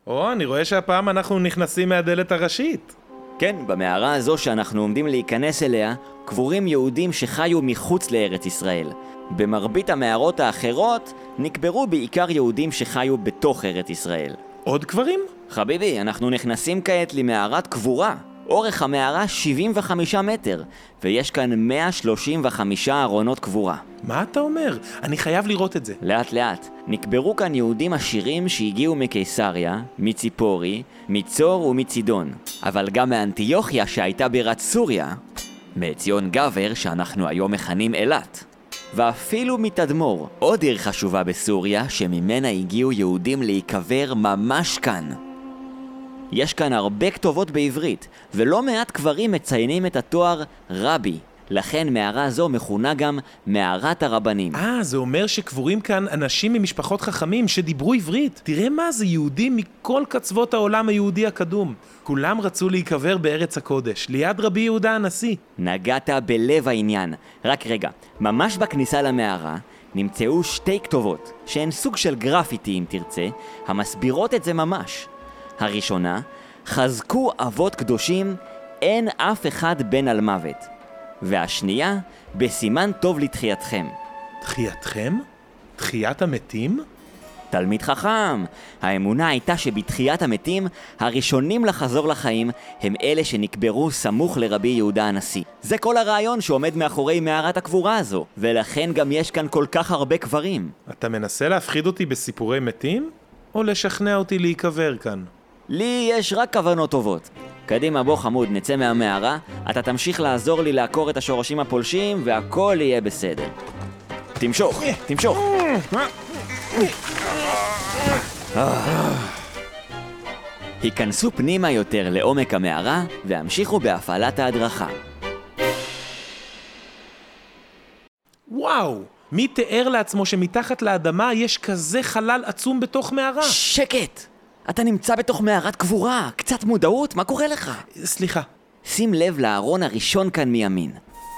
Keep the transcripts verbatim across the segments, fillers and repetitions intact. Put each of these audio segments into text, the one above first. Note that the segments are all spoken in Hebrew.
או, אני רואה שהפעם אנחנו נכנסים מהדלת הראשית. כן, במערה הזו שאנחנו עומדים להיכנס אליה, קבורים יהודים שחיו מחוץ לארץ ישראל. במרבית המערות האחרות נקברו בעיקר יהודים שחיו בתוך ארץ ישראל. עוד קברים? חביבי, אנחנו נכנסים כעת למערת קבורה. אורך המערה שבעים וחמישה מטר, ויש כאן מאה שלושים וחמישה ארונות קבורה. מה אתה אומר? אני חייב לראות את זה. לאט לאט. נקברו כאן יהודים עשירים שהגיעו מקיסריה, מציפורי, מצור ומצידון. אבל גם מאנטיוכיה שהייתה בירת סוריה, מציון גבר שאנחנו היום מכנים אילת. ואפילו מתדמור, עוד עיר חשובה בסוריה שממנה הגיעו יהודים להיקבר ממש כאן. יש כאן הרבה כתובות בעברית, ולא מעט קברים מציינים את התואר רבי. לכן מערה זו מכונה גם מערת הרבנים. אה, זה אומר שקבורים כאן אנשים ממשפחות חכמים שדיברו עברית. תראה מה זה, יהודים מכל קצוות העולם היהודי הקדום. כולם רצו להיקבר בארץ הקודש, ליד רבי יהודה הנשיא. נגעת בלב העניין. רק רגע, ממש בכניסה למערה נמצאו שתי כתובות, שהן סוג של גרפיטי אם תרצה, המסבירות את זה ממש. הראשונה, חזקו אבות קדושים, אין אף אחד בן על מוות. והשנייה, בסימן טוב לתחייתכם. תחייתכם? תחיית המתים? תלמיד חכם, האמונה הייתה שבתחיית המתים, הראשונים לחזור לחיים הם אלה שנקברו סמוך לרבי יהודה הנשיא. זה כל הרעיון שעומד מאחורי מערת הקבורה הזו, ולכן גם יש כאן כל כך הרבה קברים. אתה מנסה להפחיד אותי בסיפורי מתים? או לשכנע אותי להיקבר כאן? לי יש רק כוונות טובות. קדימה בוא חמוד, נצא מהמערה, אתה תמשיך לעזור לי לעקור את השורשים הפולשים והכל יהיה בסדר. תמשוך, תמשוך. היכנסו פנימה יותר לעומק המערה והמשיכו בהפעלת ההדרכה. וואו! מי תיאר לעצמו שמתחת לאדמה יש כזה חלל עצום בתוך מערה? שקט! אתה נמצא בתוך מערת קבורה, קצת מודעות, מה קורה לך? סליחה. שים לב לארון הראשון כאן מימין.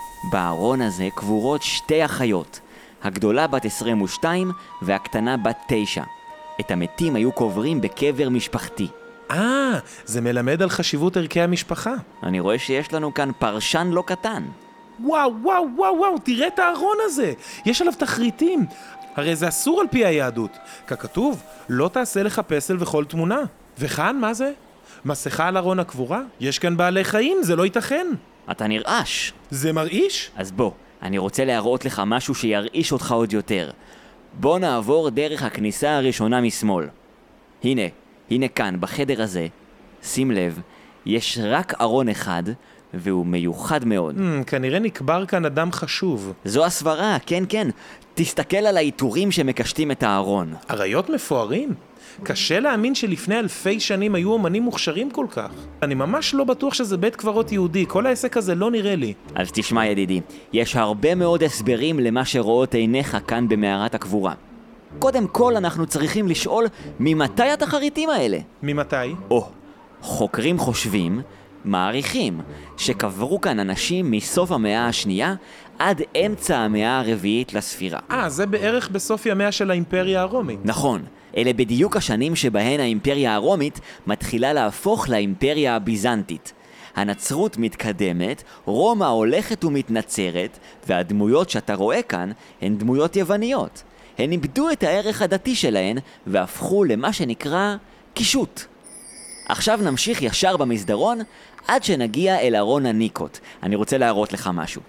בארון הזה קבורות שתי אחיות, הגדולה בת עשרים ושתיים והקטנה בת תשע. את המתים היו קוברים בקבר משפחתי. אה, זה מלמד על חשיבות ערכי המשפחה. אני רואה שיש לנו כאן פרשן לא קטן. וואו, וואו, וואו, וואו, תראה את הארון הזה. יש עליו תחריטים. הרי זה אסור על פי היהדות. ככתוב, לא תעשה לך פסל וכל תמונה. וכאן, מה זה? מסכה על ארון הקבורה? יש כאן בעלי חיים, זה לא ייתכן. אתה נרעש. זה מרעיש? אז בוא, אני רוצה להראות לך משהו שירעיש אותך עוד יותר. בוא נעבור דרך הכניסה הראשונה משמאל. הנה, הנה כאן, בחדר הזה, שים לב, יש רק ארון אחד, והוא מיוחד מאוד. Hmm, כנראה נקבר כאן אדם חשוב. זו הסברה, כן כן. תסתכל על העיטורים שמקשטים את הארון. אריות מפוארים? קשה להאמין שלפני אלפי שנים היו אומנים מוכשרים כל כך. אני ממש לא בטוח שזה בית קברות יהודי, כל העסק הזה לא נראה לי. אז תשמע ידידי, יש הרבה מאוד הסברים למה שרואות עיניך כאן במערת הקבורה. קודם כל אנחנו צריכים לשאול ממתי התחריטים האלה? ממתי? או, חוקרים חושבים, מעריכים, שקברו כאן אנשים מסוף המאה השנייה עד אמצע המאה הרביעית לספירה. אה, זה בערך בסוף ימיה של האימפריה הרומית. נכון, אלה בדיוק השנים שבהן האימפריה הרומית מתחילה להפוך לאימפריה הביזנטית. הנצרות מתקדמת, רומא הולכת ומתנצרת, והדמויות שאתה רואה כאן הן דמויות יווניות. הן איבדו את הערך הדתי שלהן והפכו למה שנקרא קישוט. עכשיו נמשיך ישר במסדרון עד שנגיע אל ארון הניקות. אני רוצה להראות לך משהו.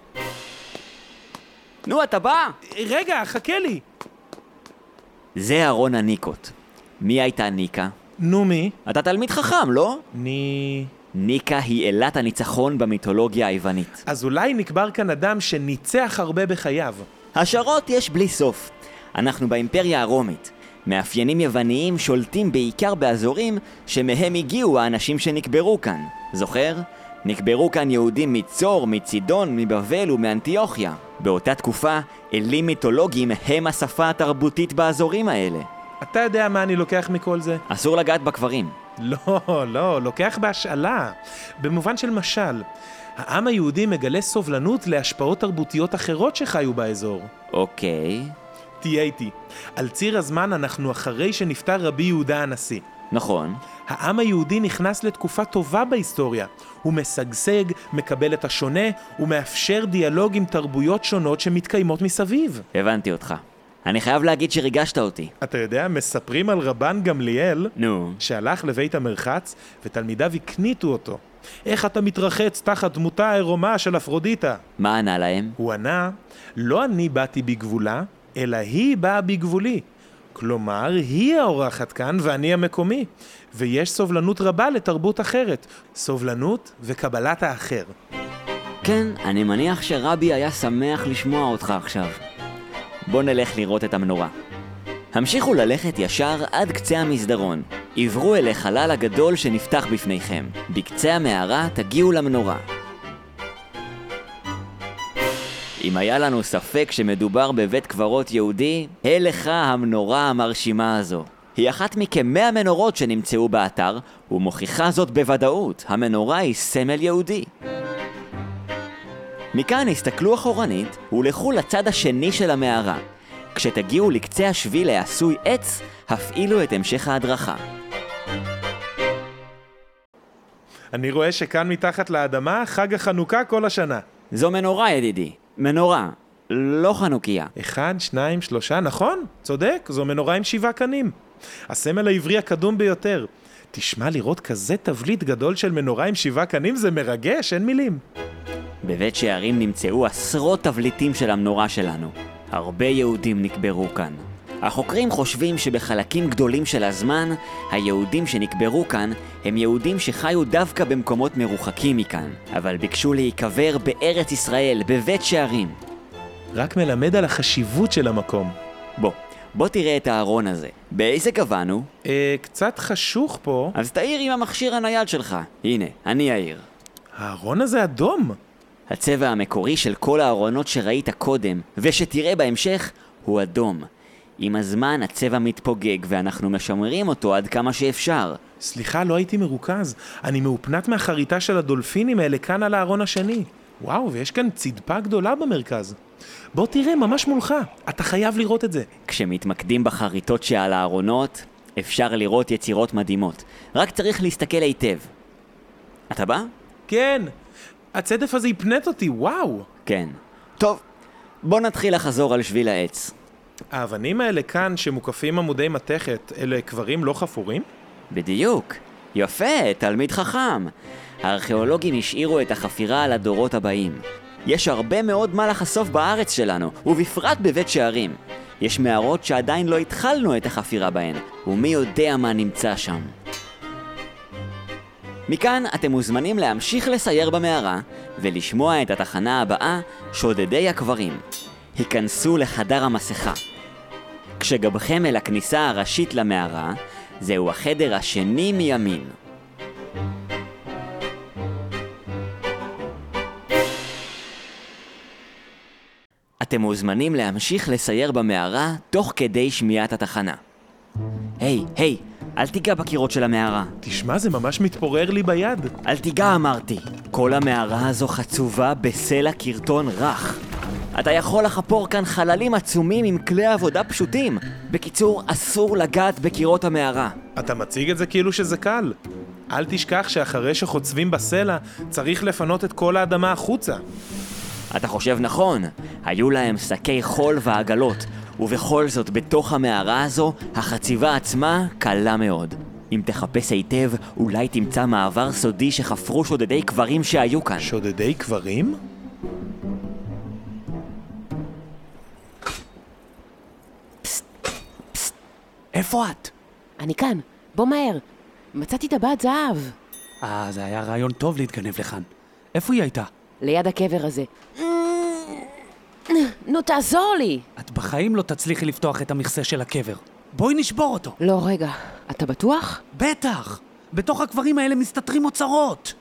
נו, אתה בא? רגע, חכה לי. זה ארון הניקות. מי הייתה ניקה? נו, מי? אתה תלמיד חכם, לא? ני... ניקה היא אלת הניצחון במיתולוגיה היוונית. אז אולי נקבר כאן אדם שניצח הרבה בחייו. השערות יש בלי סוף. אנחנו באימפריה הרומית. מאפיינים יווניים שולטים בעיקר באזורים שמהם הגיעו האנשים שנקברו כאן. זוכר? נקברו כאן יהודים מצור, מצידון, מבבל ומאנטיוכיה. באותה תקופה, אלים מיתולוגיים הם השפה התרבותית באזורים האלה. אתה יודע מה אני לוקח מכל זה? אסור לגעת בקברים. לא, לא, לוקח בהשאלה. במובן של משל. העם היהודי מגלה סובלנות להשפעות תרבותיות אחרות שחיו באזור. אוקיי. תהיה איתי. על ציר הזמן אנחנו אחרי שנפטר רבי יהודה הנשיא. נכון. העם היהודי נכנס לתקופה טובה בהיסטוריה. הוא משגשג, מקבל את השונה, ומאפשר דיאלוג עם תרבויות שונות שמתקיימות מסביב. הבנתי אותך. אני חייב להגיד שריגשת אותי. אתה יודע, מספרים על רבן גמליאל, נו. שהלך לבית המרחץ, ותלמידיו הקניתו אותו. איך אתה מתרחץ תחת דמותה העירומה של אפרודיטה? מה ענה להם? הוא ענה, לא אני באתי בגבולה, אלא היא באה בגבולי. כלומר, היא האורחת כאן ואני המקומי. ויש סובלנות רבה לתרבות אחרת. סובלנות וקבלת האחר. כן, אני מניח שרבי היה שמח לשמוע אותך עכשיו. בוא נלך לראות את המנורה. המשיכו ללכת ישר עד קצה המסדרון. עברו אל החלל הגדול שנפתח בפניכם. בקצה המערה תגיעו למנורה. אם היה לנו ספק שמדובר בבית קברות יהודי, הלך המנורה המרשימה הזו. היא אחת מכמאה מנורות שנמצאו באתר, ומוכיחה זאת בוודאות. המנורה היא סמל יהודי. מכאן הסתכלו אחורנית ולכו לצד השני של המערה. כשתגיעו לקצה השביל העשוי עץ, הפעילו את המשך ההדרכה. אני רואה שכאן מתחת לאדמה חג החנוכה כל השנה. זו מנורה, ידידי. מנורה, לא חנוכיה. אחד, שניים, שלושה, נכון? צודק, זו מנורה עם שבעה קנים. הסמל העברי הקדום ביותר. תשמע, לראות כזה תבליט גדול של מנורה עם שבעה קנים זה מרגש, אין מילים. בבית שערים נמצאו עשרות תבליטים של המנורה שלנו. הרבה יהודים נקברו כאן. החוקרים חושבים שבחלקים גדולים של הזמן, היהודים שנקברו כאן הם יהודים שחיו דווקא במקומות מרוחקים מכאן, אבל ביקשו להיקבר בארץ ישראל, בבית שערים. רק מלמד על החשיבות של המקום. בוא, בוא תראה את הארון הזה. באיזה גוון הוא? אה, קצת חשוך פה. אז תאיר עם המכשיר הנייד שלך. הנה, אני אעיר. הארון הזה אדום. הצבע המקורי של כל הארונות שראית קודם, ושתראה בהמשך, הוא אדום. עם הזמן הצבע מתפוגג ואנחנו משמרים אותו עד כמה שאפשר. סליחה, לא הייתי מרוכז. אני מאופנת מהחריטה של הדולפינים האלה כאן על הארון השני. וואו, ויש כאן צדפה גדולה במרכז. בוא תראה, ממש מולך. אתה חייב לראות את זה. כשמתמקדים בחריטות שעל הארונות, אפשר לראות יצירות מדהימות. רק צריך להסתכל היטב. אתה בא? כן. הצדף הזה יפנט אותי, וואו. כן. טוב, בוא נתחיל לחזור על שביל העץ. האבנים האלה כאן שמוקפים עמודי מתכת, אלה קברים לא חפורים? בדיוק. יפה, תלמיד חכם. הארכיאולוגים השאירו את החפירה על הדורות הבאים. יש הרבה מאוד מה לחשוף בארץ שלנו, ובפרט בבית שערים. יש מערות שעדיין לא התחלנו את החפירה בהן, ומי יודע מה נמצא שם. מכאן אתם מוזמנים להמשיך לסייר במערה, ולשמוע את התחנה הבאה, שודדי הקברים. היכנסו לחדר המסכה. כשגבכם אל הכניסה הראשית למערה, זהו החדר השני מימין. אתם מוזמנים להמשיך לסייר במערה תוך כדי שמיעת התחנה. היי, היי, אל תיגע בקירות של המערה. תשמע, זה ממש מתפורר לי ביד. אל תיגע, אמרתי. כל המערה הזו חצובה בסלע קרטון רך. אתה יכול לחפור כאן חללים עצומים עם כלי עבודה פשוטים. בקיצור, אסור לגעת בקירות המערה. אתה מציג את זה כאילו שזה קל. אל תשכח שאחרי שחוצבים בסלע, צריך לפנות את כל האדמה החוצה. אתה חושב נכון, היו להם שקי חול ועגלות, ובכל זאת בתוך המערה הזו, החציבה עצמה קלה מאוד. אם תחפש היטב, אולי תמצא מעבר סודי שחפרו שודדי קברים שהיו כאן. שודדי קברים? פסט, פסט, איפה את? אני כאן, בוא מהר. מצאתי טבעת זהב. אה, זה היה רעיון טוב להתגנב לכאן. איפה היא הייתה? ליד הקבר הזה. נו, תעזור לי. את בחיים לא תצליחי לפתוח את המכסה של הקבר. בואי נשבור אותו. לא, רגע. אתה בטוח? בטח. בתוך הקברים האלה מסתתרים אוצרות.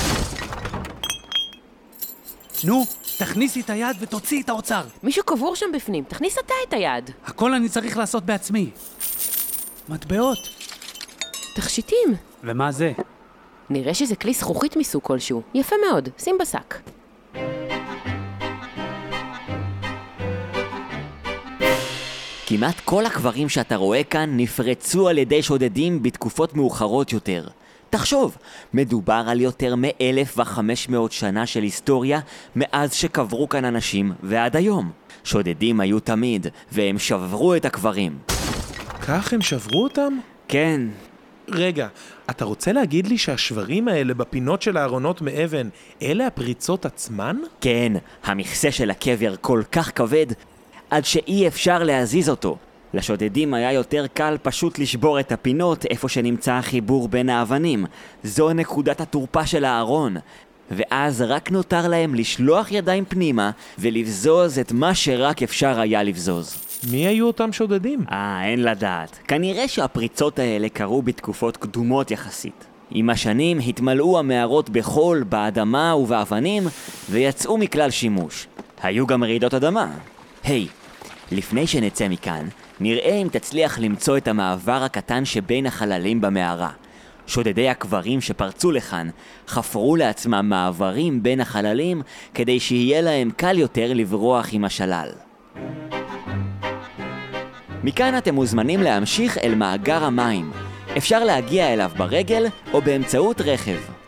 נו, תכניסי את היד ותוציאי את האוצר. מישהו קבור שם בפנים. תכניס אתה את היד. הכל אני צריך לעשות בעצמי. מטבעות. תכשיטים. ומה זה? נראה שזה כלי זכוכית מסוג כלשהו. יפה מאוד. שים בשק. כמעט כל הקברים שאתה רואה כאן נפרצו על ידי שודדים בתקופות מאוחרות יותר. תחשוב, מדובר על יותר מ-אלף וחמש מאות שנה של היסטוריה מאז שקברו כאן אנשים ועד היום. שודדים היו תמיד, והם שברו את הקברים. כך הם שברו אותם? כן. רגע, אתה רוצה להגיד לי שהשברים האלה בפינות של הארונות מאבן, אלה הפריצות עצמן? כן, המכסה של הקבר כל כך כבד, עד שאי אפשר להזיז אותו. לשודדים היה יותר קל פשוט לשבור את הפינות איפה שנמצא החיבור בין האבנים. זו נקודת התורפה של הארון. ואז רק נותר להם לשלוח ידיים פנימה ולבזוז את מה שרק אפשר היה לבזוז. מי היו אותם שודדים? אה, אין לדעת. כנראה שהפריצות האלה קרו בתקופות קדומות יחסית. עם השנים התמלאו המערות בחול, באדמה ובאבנים, ויצאו מכלל שימוש. היו גם רעידות אדמה. היי, לפני שנצא מכאן, נראה אם תצליח למצוא את המעבר הקטן שבין החללים במערה. שודדי הקברים שפרצו לכאן חפרו לעצמם מעברים בין החללים כדי שיהיה להם קל יותר לברוח עם השלל. מכאן אתם מוזמנים להמשיך אל מאגר המים. אפשר להגיע אליו ברגל או באמצעות רכב.